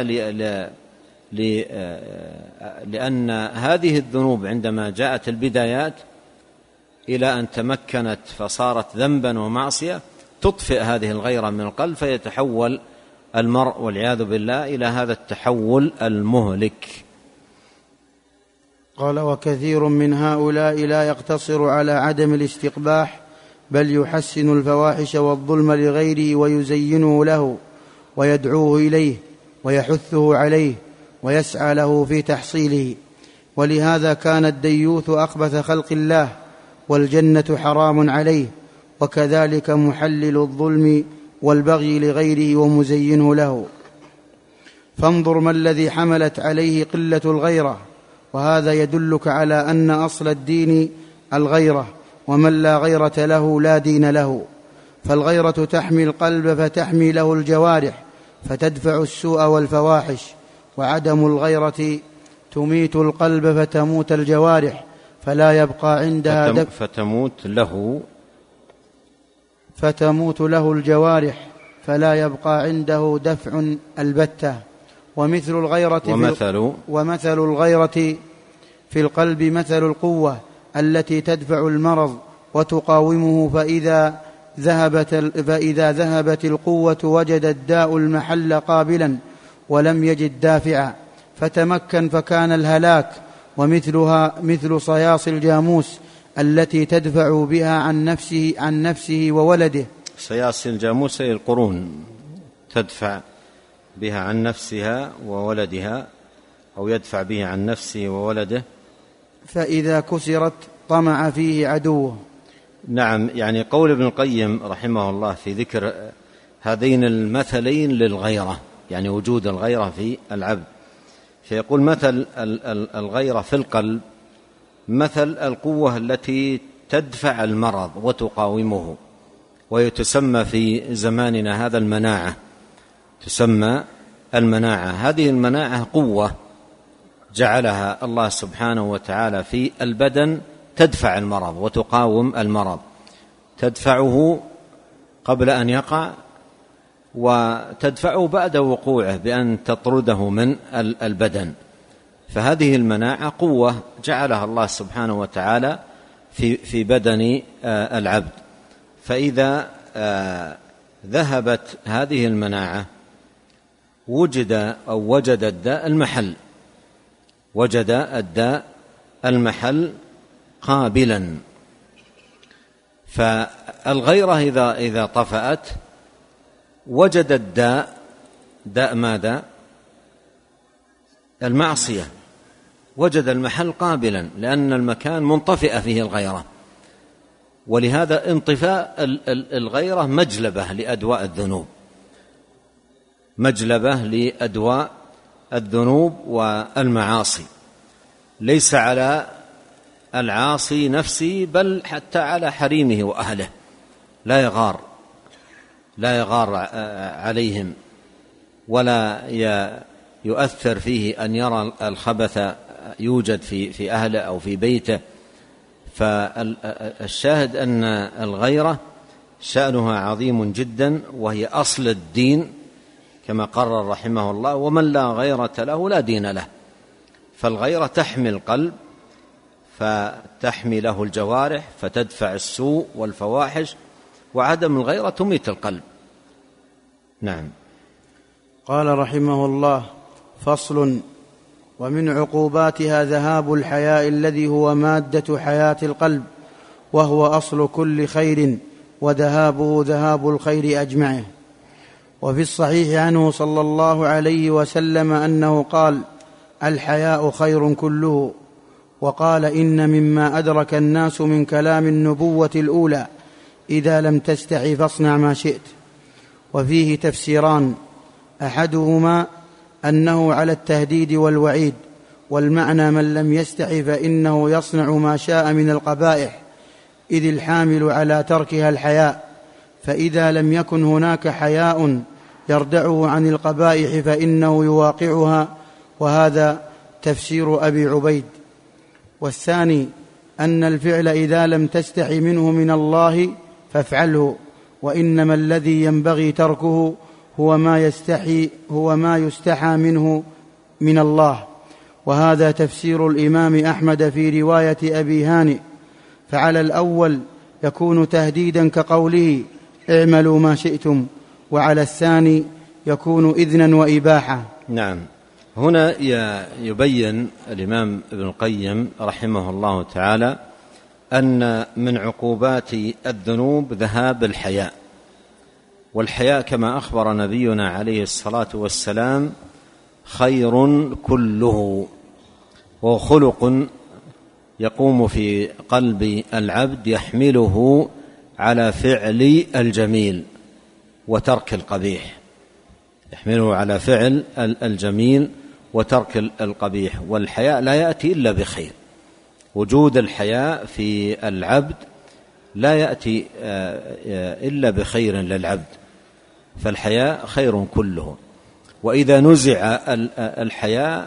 لأن هذه الذنوب عندما جاءت البدايات إلى أن تمكنت فصارت ذنبا ومعصية تطفئ هذه الغيرة من القلب، فيتحول المرء والعياذ بالله إلى هذا التحول المهلك. قال: وكثير من هؤلاء لا يقتصر على عدم الاستقباح بل يحسن الفواحش والظلم لغيره ويزينه له ويدعوه إليه ويحثه عليه ويسعى له في تحصيله، ولهذا كان الديوث أخبث خلق الله والجنة حرام عليه، وكذلك محلل الظلم والبغي لغيره ومزينه له. فانظر ما الذي حملت عليه قلة الغيرة، وهذا يدلك على أن أصل الدين الغيرة، ومن لا غيرة له لا دين له. فالغيرة تحمي القلب فتحمي له الجوارح فتدفع السوء والفواحش، وعدم الغيرة تميت القلب فتموت الجوارح فلا يبقى عندها فتم فتموت له فتموت له الجوارح فلا يبقى عنده دفع البتة. ومثل الغيرة ومثل, ومثل الغيرة في القلب مثل القوة التي تدفع المرض وتقاومه، فإذا ذهبت, فإذا ذهبت القوة وجد الداء المحل قابلا ولم يجد دافعا فتمكن فكان الهلاك. ومثلها مثل صياص الجاموس التي تدفع بها عن نفسه, عن نفسه وولده. صياص الجاموس أي القرون، تدفع بها عن نفسها وولدها، أو يدفع بها عن نفسه وولده. فإذا كسرت طمع فيه عدوه. نعم، يعني قول ابن القيم رحمه الله في ذكر هذين المثلين للغيرة، يعني وجود الغيرة في العبد، فيقول مثل الغيرة في القلب مثل القوة التي تدفع المرض وتقاومه، ويتسمى في زماننا هذا المناعة، تسمى المناعة. هذه المناعة قوة جعلها الله سبحانه وتعالى في البدن تدفع المرض وتقاوم المرض، تدفعه قبل أن يقع وتدفعه بعد وقوعه بأن تطرده من البدن. فهذه المناعة قوة جعلها الله سبحانه وتعالى في في بدن العبد. فإذا ذهبت هذه المناعة وجد أو وجد الداء المحل، وجد الداء المحل قابلا. فالغيرة إذا إذا طفأت وجد الداء، داء ماذا؟ المعصية، وجد المحل قابلا لأن المكان منطفئة فيه الغيرة. ولهذا انطفاء الغيرة مجلبة لأدواء الذنوب، مجلبة لأدواء الذنوب والمعاصي، ليس على العاصي نفسه بل حتى على حريمه وأهله، لا يغار لا يغار عليهم ولا يؤثر فيه أن يرى الخبث يوجد في في أهله أو في بيته، فالشاهد أن الغيرة شأنها عظيم جدا، وهي أصل الدين كما قرر رحمه الله: ومن لا غيرة له لا دين له. فالغيرة تحمي القلب، فتحمي له الجوارح، فتدفع السوء والفواحش، وعدم الغيرة تميت القلب. نعم. قال رحمه الله: فصل: ومن عقوباتها ذهاب الحياء الذي هو مادة حياة القلب، وهو أصل كل خير، وذهابه ذهاب الخير أجمعه. وفي الصحيح عنه صلى الله عليه وسلم أنه قال: الحياء خير كله. وقال: إن مما أدرك الناس من كلام النبوة الأولى: إذا لم تستحي فاصنع ما شئت. وفيه تفسيران: أحدهما أنه على التهديد والوعيد، والمعنى من لم يستحي فإنه يصنع ما شاء من القبائح، إذ الحامل على تركها الحياء، فإذا لم يكن هناك حياء يردعه عن القبائح فإنه يواقعها، وهذا تفسير أبي عبيد. والثاني أن الفعل إذا لم تستحي منه من الله فافعله، وإنما الذي ينبغي تركه هو ما يستحي هو ما يستحى منه من الله. وهذا تفسير الإمام أحمد في رواية أبي هانئ. فعلى الأول يكون تهديدا كقوله: اعملوا ما شئتم، وعلى الثاني يكون إذنا وإباحة. نعم. هنا يبين الإمام ابن القيم رحمه الله تعالى أن من عقوبات الذنوب ذهاب الحياء. والحياء كما أخبر نبينا عليه الصلاة والسلام خير كله، وهو خلق يقوم في قلب العبد يحمله على فعل الجميل وترك القبيح، يحمله على فعل الجميل وترك القبيح. والحياء لا يأتي إلا بخير. وجود الحياء في العبد لا يأتي إلا بخير للعبد، فالحياء خير كله. وإذا نزع الحياء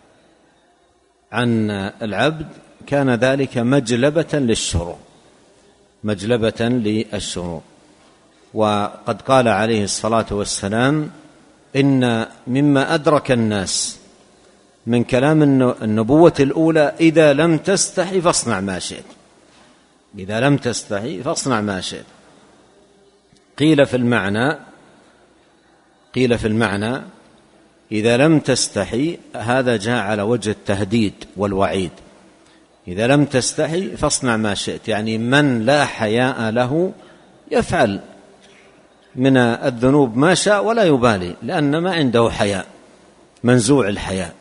عن العبد كان ذلك مجلبة للشرور، مجلبة للشرور. وقد قال عليه الصلاة والسلام: إن مما أدرك الناس من كلام النبوة الأولى: إذا لم تستحي فاصنع ما شئت. إذا لم تستحي فاصنع ما شئت. قيل في المعنى قيل في المعنى إذا لم تستحي هذا جاء على وجه التهديد والوعيد. إذا لم تستحي فاصنع ما شئت، يعني من لا حياء له يفعل من الذنوب ما شاء ولا يبالي، لأن ما عنده حياء، منزوع الحياء.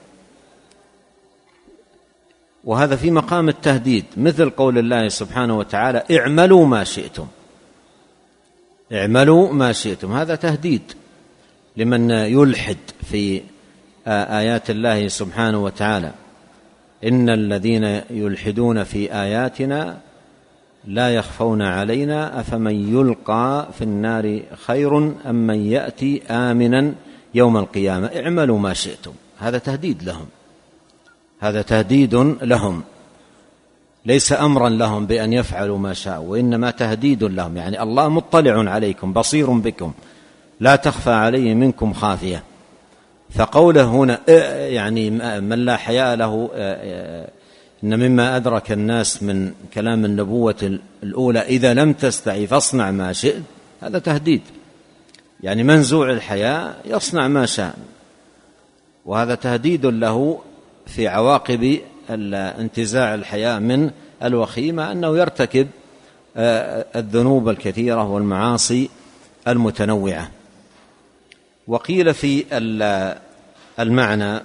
وهذا في مقام التهديد، مثل قول الله سبحانه وتعالى: اعملوا ما شئتم. اعملوا ما شئتم، هذا تهديد لمن يلحد في آيات الله سبحانه وتعالى: إن الذين يلحدون في آياتنا لا يخفون علينا أفمن يلقى في النار خير أم من يأتي آمنا يوم القيامة اعملوا ما شئتم. هذا تهديد لهم، هذا تهديد لهم، ليس أمرا لهم بأن يفعلوا ما شاءوا، وإنما تهديد لهم. يعني الله مطلع عليكم بصير بكم لا تخفى عليه منكم خافية. فقوله هنا يعني من لا حياء له: إن مما أدرك الناس من كلام النبوة الأولى: إذا لم تستحي فاصنع ما شئت، هذا تهديد. يعني منزوع الحياء يصنع ما شاء، وهذا تهديد له في عواقب انتزاع الحياء من الوخيمة، أنه يرتكب الذنوب الكثيرة والمعاصي المتنوعة. وقيل في المعنى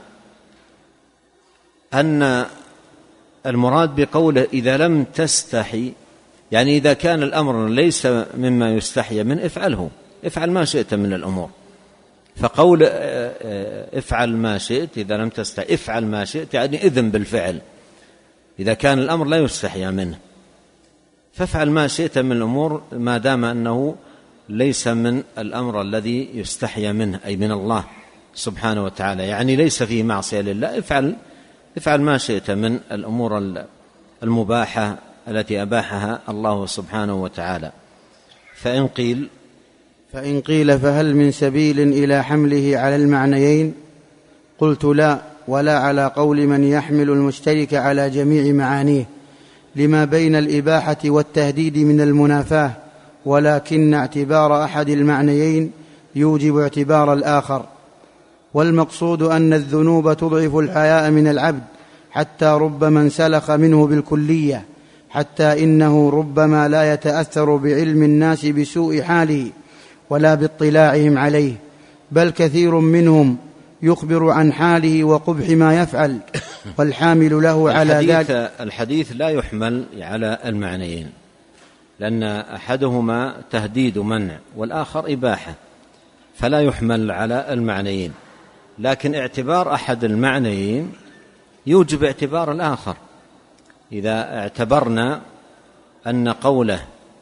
أن المراد بقوله إذا لم تستحي، يعني إذا كان الأمر ليس مما يستحي من افعله، افعل ما شئت من الأمور. فقول افعل ما شئت إذا لم تستحي، افعل ما شئت يعني إذن بالفعل. إذا كان الأمر لا يستحي منه فافعل ما شئت من الأمور ما دام أنه ليس من الأمر الذي يستحي منه، أي من الله سبحانه وتعالى، يعني ليس فيه معصية لله. افعل افعل ما شئت من الأمور المباحة التي أباحها الله سبحانه وتعالى. فإن قيل فإن قيل فهل من سبيل إلى حمله على المعنيين؟ قلت لا، ولا على قول من يحمل المشترك على جميع معانيه، لما بين الإباحة والتهديد من المنافاة، ولكن اعتبار أحد المعنيين يوجب اعتبار الآخر. والمقصود أن الذنوب تضعف الحياء من العبد، حتى ربما انسلخ منه بالكلية، حتى إنه ربما لا يتأثر بعلم الناس بسوء حاله ولا باطلاعهم عليه، بل كثير منهم يخبر عن حاله وقبح ما يفعل، والحامل له على ذلك. الحديث لا يحمل على المعنيين، لأن أحدهما تهديد منع والآخر إباحة، فلا يحمل على المعنيين، لكن اعتبار أحد المعنيين يوجب اعتبار الآخر. إذا اعتبرنا أن قوله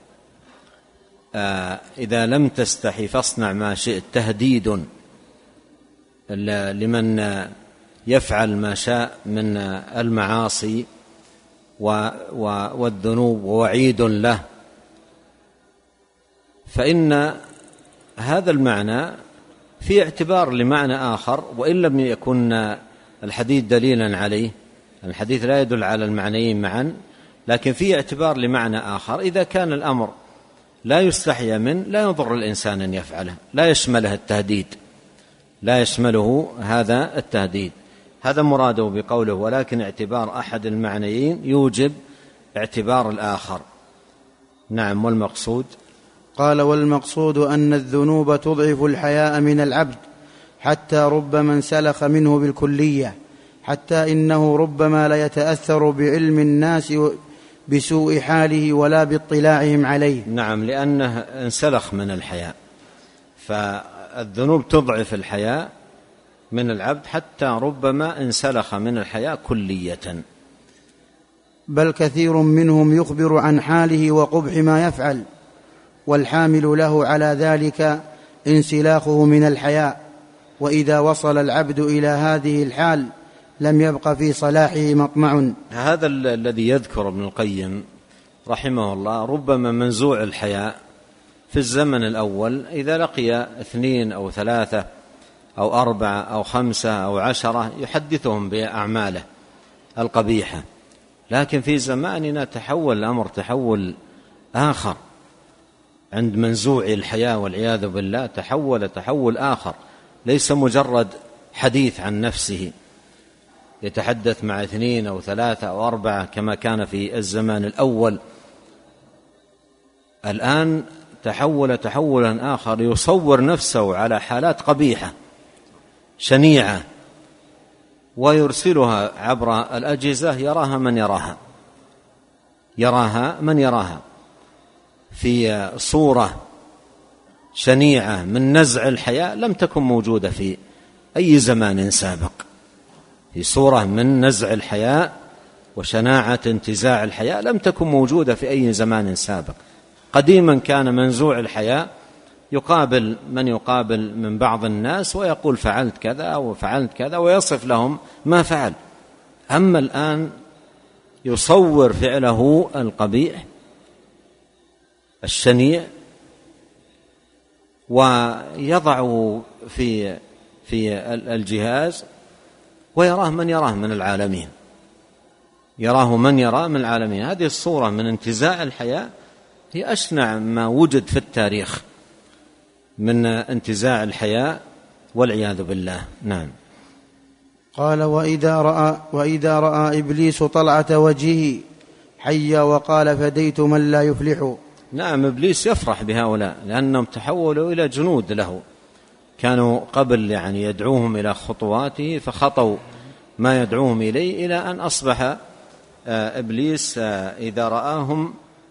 آه إذا لم تستحي فاصنع ما شئت تهديد لمن يفعل ما شاء من المعاصي والذنوب ووعيد له، فإن هذا المعنى في اعتبار لمعنى آخر، وإن لم يكن الحديث دليلا عليه. الحديث لا يدل على المعنيين معا، لكن في اعتبار لمعنى آخر. إذا كان الأمر لا يستحي منه لا يضر الإنسان أن يفعله، لا يشمله التهديد، لا يشمله هذا التهديد. هذا مراده بقوله ولكن اعتبار أحد المعنيين يوجب اعتبار الآخر. نعم. والمقصود؟ قال والمقصود أن الذنوب تضعف الحياء من العبد، حتى ربما انسلخ منه بالكلية، حتى إنه ربما لا يتأثر بعلم الناس بسوء حاله ولا باطلاعهم عليه. نعم، لأنه انسلخ من الحياء، فالذنوب تضعف الحياء من العبد حتى ربما انسلخ من الحياء كلية. بل كثير منهم يخبر عن حاله وقبح ما يفعل، والحامل له على ذلك انسلاخه من الحياء. وإذا وصل العبد إلى هذه الحال لم يبق في صلاحه مطمع. هذا الذي يذكر ابن القيم رحمه الله ربما منزوع الحياء في الزمن الأول إذا لقي اثنين أو ثلاثة أو أربعة أو خمسة أو عشرة يحدثهم بأعماله القبيحة، لكن في زماننا تحول الأمر تحول آخر. عند منزوع الحياء والعياذ بالله تحول تحول آخر، ليس مجرد حديث عن نفسه يتحدث مع اثنين أو ثلاثة أو أربعة كما كان في الزمان الأول. الآن تحول تحولا آخر، يصور نفسه على حالات قبيحة شنيعة ويرسلها عبر الأجهزة يراها من يراها يراها من يراها في صورة شنيعة من نزع الحياء لم تكن موجودة في أي زمان سابق، في صورة من نزع الحياء وشناعة انتزاع الحياء لم تكن موجودة في أي زمان سابق. قديما كان منزوع الحياء يقابل من يقابل من بعض الناس ويقول فعلت كذا وفعلت كذا ويصف لهم ما فعل. أما الآن يصور فعله القبيح الشنيع ويضعه في في الجهاز ويراه من يراه من العالمين يراه من يراه من العالمين. هذه الصورة من انتزاع الحياء هي أشنع ما وجد في التاريخ من انتزاع الحياء والعياذ بالله. نعم. قال وإذا رأى, وإذا رأى إبليس طلعة وجهه حي وقال فديت من لا يفلح. نعم، إبليس يفرح بهؤلاء لأنهم تحولوا إلى جنود له، كانوا قبل يعني يدعوهم إلى خطواته فخطوا ما يدعوهم إليه، إلى أن أصبح إبليس إذا رآهم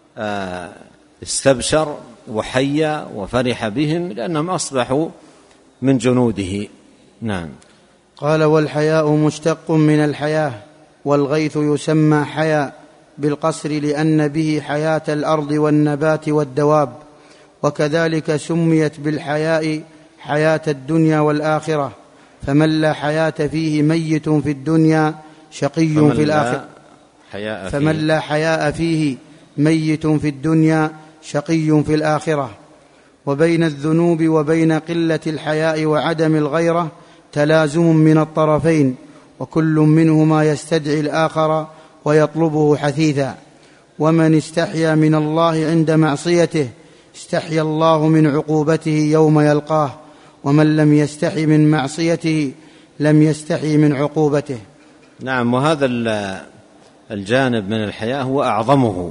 استبشر وحيا وفرح بهم لأنهم أصبحوا من جنوده. نعم. قال والحياء مشتق من الحياة، والغيث يسمى حياء بالقصر لأن به حياة الأرض والنبات والدواب، وكذلك سميت بالحياء حياة الدنيا والآخرة، فمن لا حياة فيه ميت في الدنيا شقي في الآخرة. فمن لا حياء فيه ميت في الدنيا شقي في الآخرة. وبين الذنوب وبين قلة الحياء وعدم الغيرة تلازم من الطرفين، وكل منهما يستدعي الآخر ويطلبه حثيثا. ومن استحيا من الله عند معصيته استحيا الله من عقوبته يوم يلقاه، ومن لم يستحي من معصيته لم يستحي من عقوبته. نعم، وهذا الجانب من الحياء هو أعظمه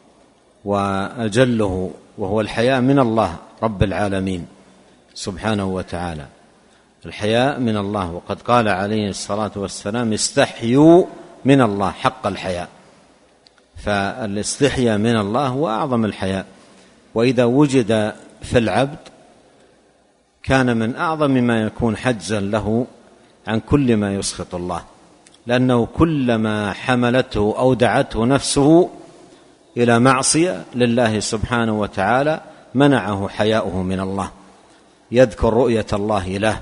وأجله، وهو الحياء من الله رب العالمين سبحانه وتعالى. الحياء من الله، وقد قال عليه الصلاة والسلام: استحيوا من الله حق الحياء. فالاستحياء من الله هو أعظم الحياء، وإذا وجد في العبد كان من أعظم ما يكون حجزا له عن كل ما يسخط الله، لأنه كلما حملته أو دعته نفسه إلى معصية لله سبحانه وتعالى منعه حياؤه من الله، يذكر رؤية الله له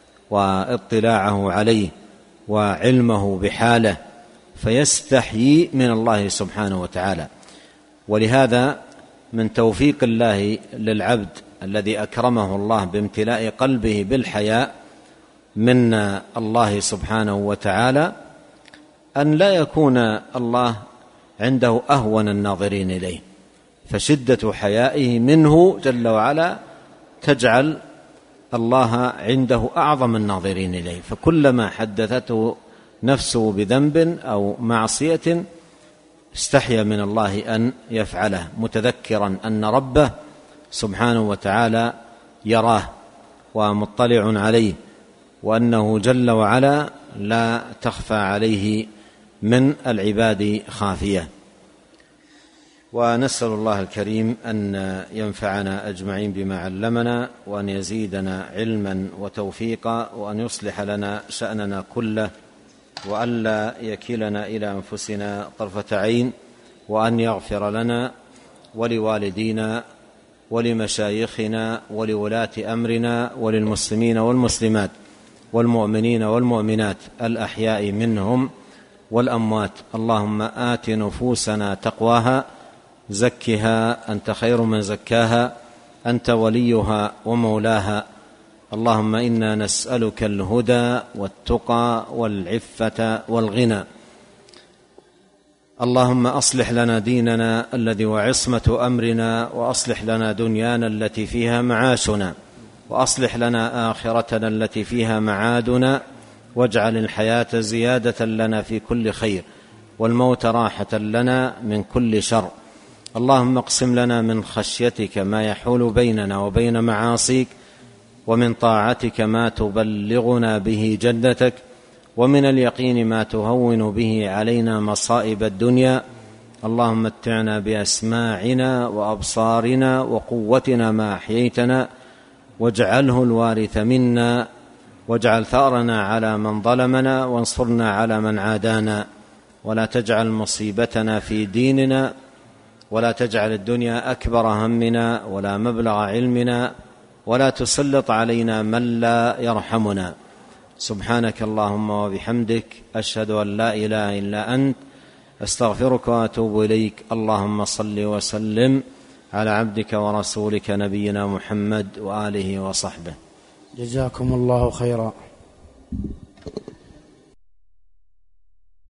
واطلاعه عليه وعلمه بحاله، فيستحيي من الله سبحانه وتعالى. ولهذا من توفيق الله للعبد الذي أكرمه الله بامتلاء قلبه بالحياء من الله سبحانه وتعالى أن لا يكون الله عنده أهون الناظرين إليه، فشدة حيائه منه جل وعلا تجعل الله عنده أعظم الناظرين إليه، فكلما حدثته نفسه بذنب أو معصية استحيا من الله أن يفعله، متذكرا أن ربه سبحانه وتعالى يراه ومطلع عليه، وأنه جل وعلا لا تخفى عليه من العباد خافية. ونسأل الله الكريم أن ينفعنا أجمعين بما علمنا، وأن يزيدنا علما وتوفيقا، وأن يصلح لنا شأننا كله، وألا يكلنا إلى أنفسنا طرفة عين، وأن يغفر لنا ولوالدينا ولمشايخنا ولولاة أمرنا وللمسلمين والمسلمات والمؤمنين والمؤمنات الأحياء منهم والأموات. اللهم آت نفوسنا تقواها، زكها أنت خير من زكاها، أنت وليها ومولاها. اللهم إنا نسألك الهدى والتقى والعفة والغنى. اللهم أصلح لنا ديننا الذي هو عصمة أمرنا، وأصلح لنا دنيانا التي فيها معاشنا، وأصلح لنا آخرتنا التي فيها معادنا، واجعل الحياة زيادة لنا في كل خير، والموت راحة لنا من كل شر. اللهم اقسم لنا من خشيتك ما يحول بيننا وبين معاصيك، ومن طاعتك ما تبلغنا به جنتك، ومن اليقين ما تهون به علينا مصائب الدنيا. اللهم متعنا بأسماعنا وأبصارنا وقوتنا ما أحييتنا، واجعله الوارث منا، واجعل ثأرنا على من ظلمنا، وانصرنا على من عادانا، ولا تجعل مصيبتنا في ديننا، ولا تجعل الدنيا أكبر همنا ولا مبلغ علمنا، ولا تسلط علينا من لا يرحمنا. سبحانك اللهم وبحمدك، أشهد أن لا إله إلا أنت، أستغفرك وأتوب إليك. اللهم صل وسلم على عبدك ورسولك نبينا محمد وآله وصحبه. جزاكم الله خيرا.